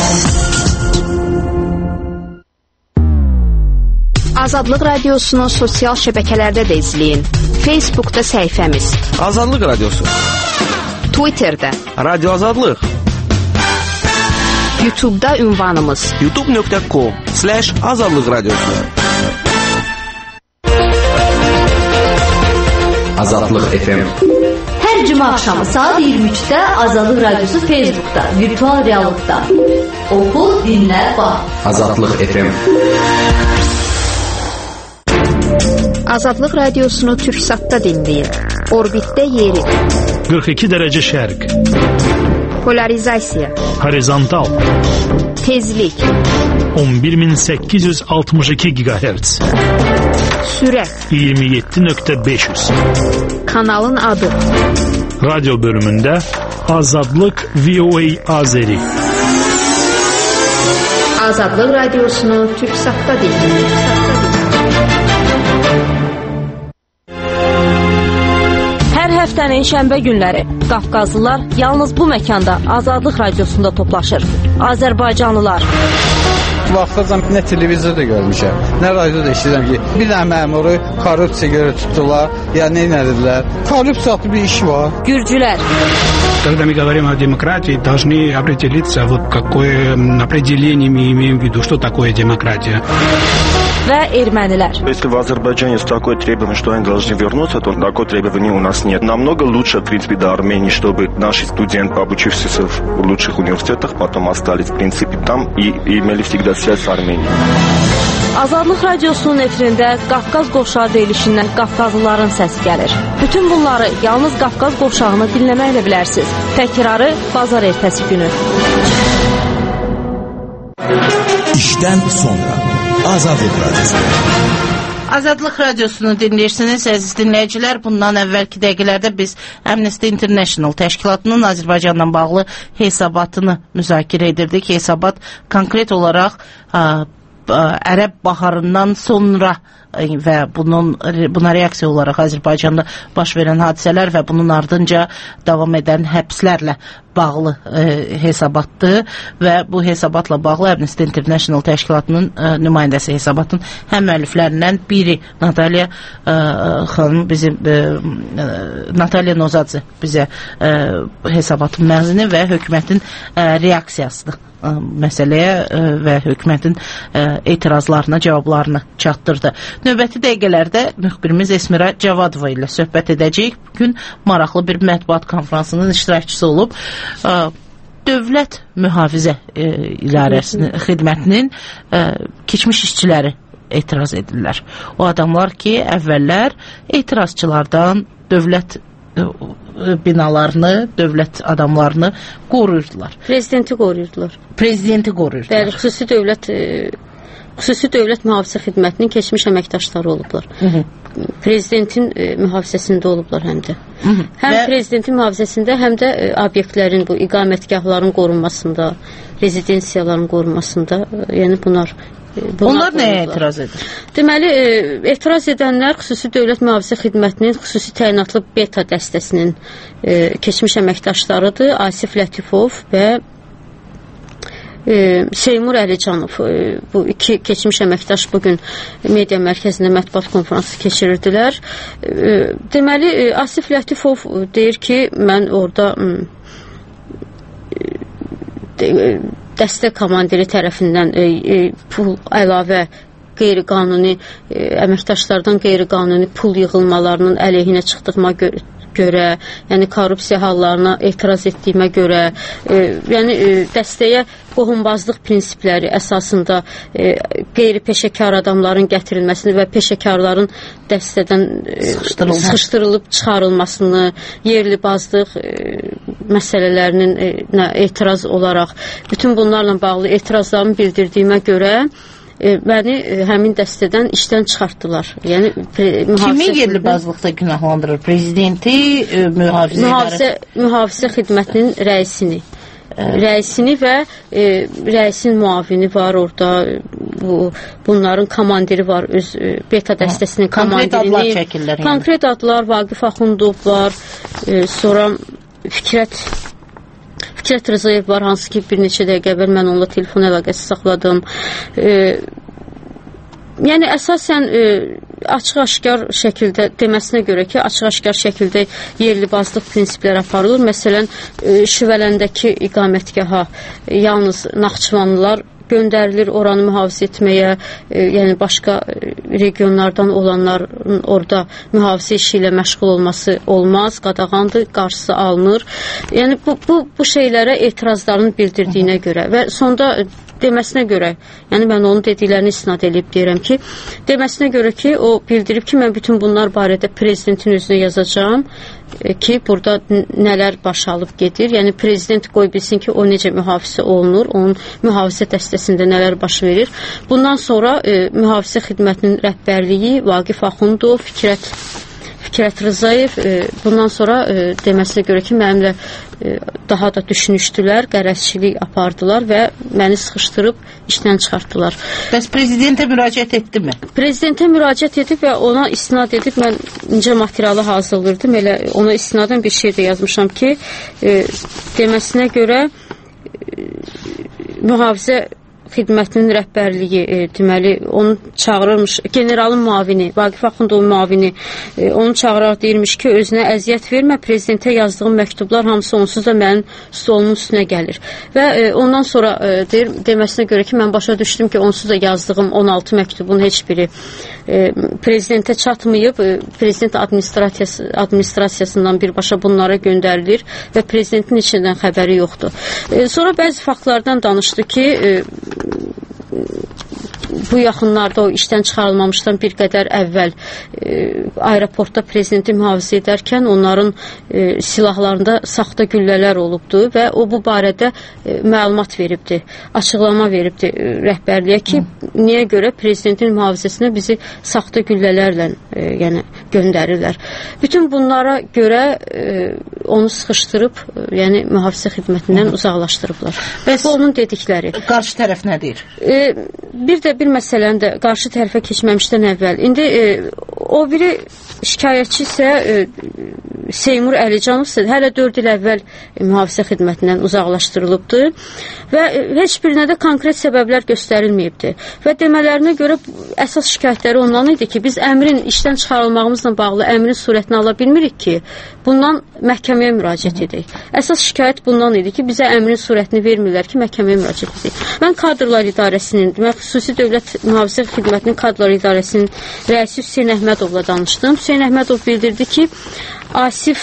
Azadlıq Radiosunu sosial şəbəkələrdə də izləyin. Facebookda səhifəmiz Azadlıq Radiosu, Twitterdə Radio Azadlıq, YouTube'da ünvanımız youtube.com/Azadlıq Radiosu. Azadlıq FM. Hər cümə axşamı saat 23-də Azadlıq Radiosu Facebookda, virtual reallıqda. Oxu, dinlə, bax. Azadlıq FM. Azadlıq Radiosunu Türksatda dinləyin. Orbitdə yeri 42 dərəcə şərq, polarizasiya, horizontal, tezlik 11862 GHz, sürət 27.500. Kanalın adı Radyo bölümündə Azadlıq VOA Azeri. Azadlıq Radiosunu Türksatda dinləyin. Hər həftənin şənbə günləri Qafqazlılar yalnız bu məkanda Azadlıq Radiosunda toplaşır. Azərbaycanlılar. Vaxtacan nə televizorda görmüşəm, nə radioda eşidirəm ki, bir dənə məmuru korrupsiya görə tutdular, ya nə edilər? Korrupsiya bir iş var. Gürcülər. Когда мы говорим о демократии, должны определиться, вот какое определение мы имеем в виду, что такое демократия. Və ermənilər. Если в Азербайджане есть такое требование, что они должны вернуться, то такое требование у нас нет. Намного лучше, в принципе, до Армении, чтобы наши студенты, обучившиеся в лучших университетах, потом остались, в принципе, там и имели всегда связь с Арменией. Azadlıq Radiosunun efirində Qafqaz qovşağı deyilişindən Qafqazlıların səsi gəlir. Bütün bunları yalnız Qafqaz qovşağını dinləməklə bilərsiniz. Təkrarı bazar ertəsi günü. İşdən sonra Azadlıq Radiosu. Azadlıq Radiosunu dinləyirsiniz, əziz dinləyicilər. Bundan əvvəlki dəqiqələrdə biz Amnesty International təşkilatının Azərbaycanla bağlı hesabatını müzakirə edirdik. Hesabat konkret olaraq Ərəb baharından sonra və buna reaksiya olaraq Azərbaycanda baş verən hadisələr və bunun ardınca davam edən həbslərlə bağlı hesabatdır və bu hesabatla bağlı Amnesty International təşkilatının nümayəndəsi hesabatın həm müəlliflərindən biri Natalya xanım bizim Natalya Nozadze bizə hesabatın məzini və hökumətin reaksiyasını məsələyə və hökumətin etirazlarına, cavablarını çatdırdı. Növbəti dəqiqələrdə müxbirimiz Esmira Cavadova ilə söhbət edəcəyik. Bugün maraqlı bir mətbuat konferansının iştirakçısı olub. Dövlət mühafizə idarəsinin xidmətinin keçmiş işçiləri etiraz edirlər. O adamlar ki, əvvəllər etirazçılardan dövlət binalarını, dövlət adamlarını qoruyurdular. Prezidenti qoruyurdular. Prezidenti qoruyurdular. Bəli, xüsusi dövlət mühafizə xidmətinin keçmiş əməkdaşları olublar. Prezidentin mühafizəsində olublar həm də. Həm prezidentin mühafizəsində, həm də obyektlərin, bu iqamətgahların qorunmasında, rezidensiyaların qorunmasında, yəni bunlar nəyə etiraz edir? Deməli, etiraz edənlər xüsusi dövlət mühafizə xidmətinin xüsusi təyinatlı beta dəstəsinin keçmiş əməkdaşlarıdır. Asif Lətifov və Seymur Əlicanov. Bu iki keçmiş əməkdaş bugün media mərkəzində mətbuat konferansı keçirirdilər. Deməli, Asif Lətifov deyir ki, mən orada dəstə komandiri tərəfindən pul əlavə qeyri-qanuni əməkdaşlardan qeyri-qanuni pul yığılmalarının əleyhinə çıxdığıma görə, yəni korrupsiya hallarına etiraz etdiyimə görə, yəni dəstəyə qohumbazlıq prinsipləri əsasında qeyri-peşəkar adamların gətirilməsini və peşəkarların dəstədən sıxışdırılıb çıxarılmasını, yerli bazlıq məsələlərinin etiraz olaraq bütün bunlarla bağlı etirazlarımı bildirdiyimə görə məni həmin dəstədən işdən çıxartdılar. Yəni kimi yerli bazlıqda günahlandırır? Prezidenti, mühafizə xidmətinin rəisini və rəisin müavini var orada. Bunların komandiri var, öz beta dəstəsinin komandirini. Konkret adlar çəkirlər. Yəni. Konkret adlar Vaqif Axundov var, sonra Fikrət Rızayev var, hansı ki bir neçə dəqiqə əvvəl mən onunla telefon əlaqəsi saxladım. Yəni əsasən açıq-aşkar şəkildə deməsinə görə ki, açıq-aşkar şəkildə yerli-bazlıq prinsipləri aparılır. Məsələn, Şüvələndəki iqamətgaha yalnız Naxçıvanlılar göndərilir oranı mühafizə etməyə, yəni başqa regionlardan olanların orada mühafizə işi ilə məşğul olması olmaz, qadağandır, qarşısı alınır. Yəni bu şeylərə etirazlarını bildirdiyinə görə və sonda deməsinə görə, yəni mən onun dediklərini istinad edib deyirəm ki, deməsinə görə ki, o bildirib ki, mən bütün bunlar barədə prezidentin özünə yazacağam ki, burada nələr baş alıb gedir. Yəni prezident qoy bilsin ki, o necə mühafizə olunur, onun mühafizə dəstəsində nələr baş verir. Bundan sonra mühafizə xidmətinin rəhbərliyi Vaqif Axundov, Fikrət Rızayev bundan sonra deməsinə görə ki, mənimlə daha da düşünüşdülər, qərəzçilik apardılar və məni sıxışdırıb işdən çıxartdılar. Bəs prezidentə müraciət etdimi? Prezidentə müraciət edib və ona istinad edib mən incə materialı hazırlayırdım. Elə ona istinadən bir şey də yazmışam ki, deməsinə görə mühafizə xidmətinin rəhbərliyi, deməli, onu çağırırmış, generalın müavini, Vaqif Axundovun müavini, onu çağıraraq deyirmiş ki, özünə əziyyət vermə, prezidentə yazdığım məktublar hamısı onsuz da mənim stolumun üstünə gəlir. Və ondan sonra deməsinə görə ki, mən başa düşdüm ki, onsuz da yazdığım 16 məktubun heç biri prezidentə çatmayıb, prezident administrasiyasından birbaşa bunlara göndərilir və prezidentin içindən xəbəri yoxdur. Sonra bəzi faktlardan danışdı ki, bu yaxınlarda o işdən çıxarılmamışdan bir qədər əvvəl aeroportda prezidenti mühafizə edərkən onların silahlarında saxta güllələr olubdu və o bu barədə məlumat veribdi, açıqlama veribdi rəhbərliyə ki, niyə görə prezidentin mühafizəsinə bizi saxta güllələrlə yəni göndərirlər. Bütün bunlara görə onu sıxışdırıb, yəni mühafizə xidmətindən uzaqlaşdırıblar. Bəs bu onun dedikləri. Qarşı tərəf nə deyir? Bir də bir məsələni də qarşı tərəfə keçməmişdən əvvəl. İndi o biri şikayətçi isə Seymur Əlicanovsa hələ 4 il əvvəl mühafizə xidmətindən uzaqlaşdırılıbdı və heç birinə də konkret səbəblər göstərilməyibdi. Və demələrinə görə əsas şikayətləri ondan idi ki, biz əmrin işdən çıxarılmağımızla bağlı əmrin surətini ala bilmirik ki, bundan məhkəməyə müraciət edək. Əsas şikayət bundan idi ki, bizə əmrin surətini vermirlər ki, məhkəməyə müraciət edək. Mən Kadrlar İdarəsinin, xüsusi dövlət mühafizə xidmətinin Kadrlar İdarəsinin rəisi Hüseyn Əhmədovla danışdım. Hüseyn Əhmədov bildirdi ki, Asif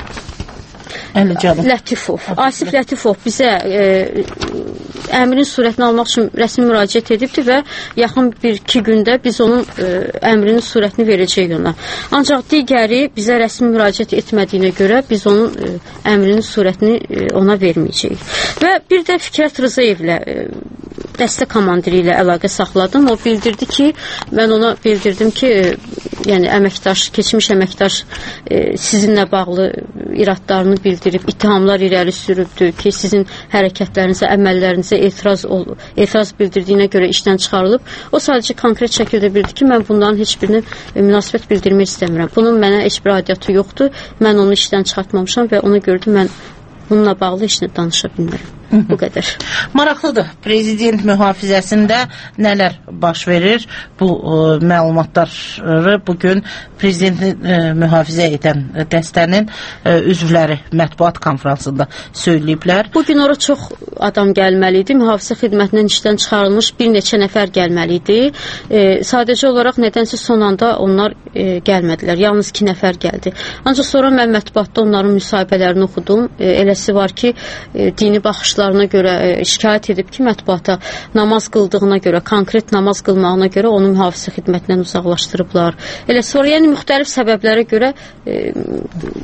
Lətifov bizə əmrin surətini almaq üçün rəsmi müraciət edibdir və yaxın 1-2 gündə biz onun əmrinin surətini verəcəyik ona. Ancaq digəri bizə rəsmi müraciət etmədiyinə görə biz onun əmrinin surətini ona verməyəcəyik. Və bir də Fikrət Rızayevlə dəstə komandiri ilə əlaqə saxladım. O bildirdi ki, mən ona bildirdim ki, yəni əməkdaş, keçmiş əməkdaş sizinlə bağlı iradlarını bildirib, ittihamlar irəli sürübdür ki, sizin hərəkətlərinizə, əməllərinizə etiraz bildirdiyinə görə işdən çıxarılıb. O sadəcə konkret şəkildə bildirdi ki, mən bunların heç birini münasibət bildirmək istəmirəm. Bunun mənə heç bir aidiyyatı yoxdur. Mən onu işdən çıxartmamışam və ona görə də mən bununla bağlı heç nə danışa bilmirəm. Bu qədər. Maraqlıdır. Prezident mühafizəsində nələr baş verir? Bu məlumatları bugün prezidenti mühafizə edən dəstənin üzvləri mətbuat konferansında söyləyiblər. Bugün ora çox adam gəlməli idi. Mühafizə xidmətindən işdən çıxarılmış bir neçə nəfər gəlməli idi. Sadəcə olaraq nədənsə son anda onlar gəlmədilər. Yalnız 2 nəfər gəldi. Ancaq sonra mən mətbuatda onların müsahibələrini oxudum. Eləsi var ki, dini baxışlar görə şikayət edib ki, mətbuata namaz qıldığına görə, konkret namaz qılmağına görə onu mühafizə xidmətindən uzaqlaşdırıblar. Elə sonra, yəni müxtəlif səbəblərə görə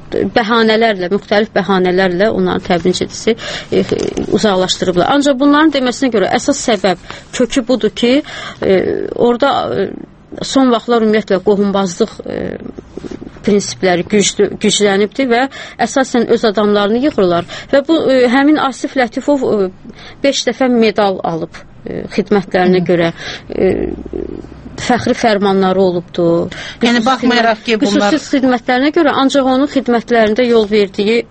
bəhanələrlə, müxtəlif bəhanələrlə onların təbliğ edicisi uzaqlaşdırıblar. Ancaq bunların deməsinə görə əsas səbəb, kökü budur ki, orada son vaxtlar ümumiyyətlə qohumbazlıq prinsipləri güclənibdir və əsasən öz adamlarını yığırlar və bu həmin Asif Lətifov 5 dəfə medal alıb xidmətlərinə görə, fəxri fərmanları olubdur. Yəni baxmayaraq ki, bunlar xüsusi xidmətlərinə görə, ancaq onun xidmətlərində yol verdiyi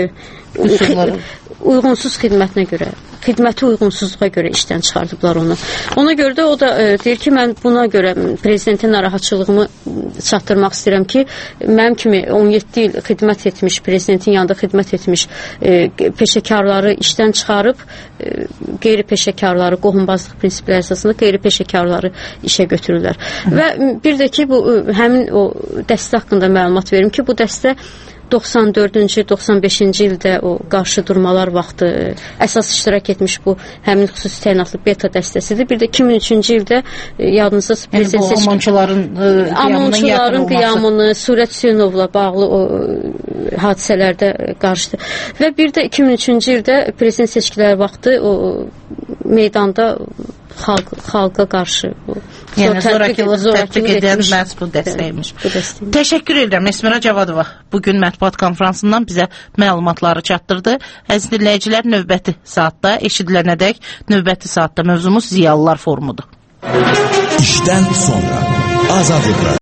uyğunsuz xidmətinə görə, xidməti uyğunsuzluğa görə işdən çıxardıblar onu. Ona görə də o da deyir ki, mən buna görə prezidentin narahatçılığımı çatdırmaq istəyirəm ki, mənim kimi 17 il xidmət etmiş, prezidentin yanında xidmət etmiş peşəkarları işdən çıxarıb, qeyri-peşəkarları, qohumbazlıq prinsipləri əsasında qeyri-peşəkarları işə götürürlər. Və bir də ki, bu həmin o dəstə haqqında məlumat verim ki, bu dəstə 94-cü, 95-ci ildə o qarşı durmalar vaxtı əsas iştirak etmiş bu həmin xüsusi təyinatlı beta dəstəsidir. Bir də 2003-cü ildə yadınızda prezident seçkilərinin Amonçuların qiyamını, Surət Hüseynovla bağlı o hadisələrdə qarşıdır. Və bir də 2003-cü ildə prezident seçkiləri vaxtı o meydanda xalqa qarşı yəni zorakılıq tətbiq edən məhz bu dəstəymiş. Təşəkkür edirəm Esmira Cavadova. Bugün mətbuat konfransından bizə məlumatları çatdırdı. Əziz dinləyicilər, növbəti saatda eşidilənədək növbəti saatda mövzumuz Ziyalılar forumudur. İşdən sonra Azadlıq